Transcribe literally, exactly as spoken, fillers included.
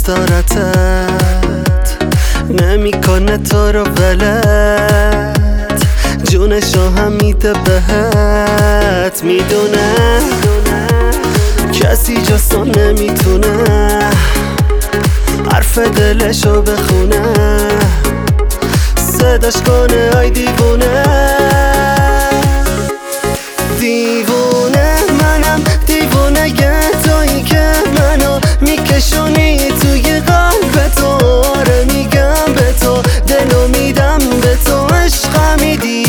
دوست دارتت نمیکنه تو رو ولت، جونشو هم میده بهت، میدونه کسی جستو نمیتونه حرف دلشو بخونه، صداش کنه ای دیوونه. دیوونه منم، دیوونه یه تویی که منو میکشونی توی قلب تو، آره میگم به تو، دلو میدم به تو، عشقم میدی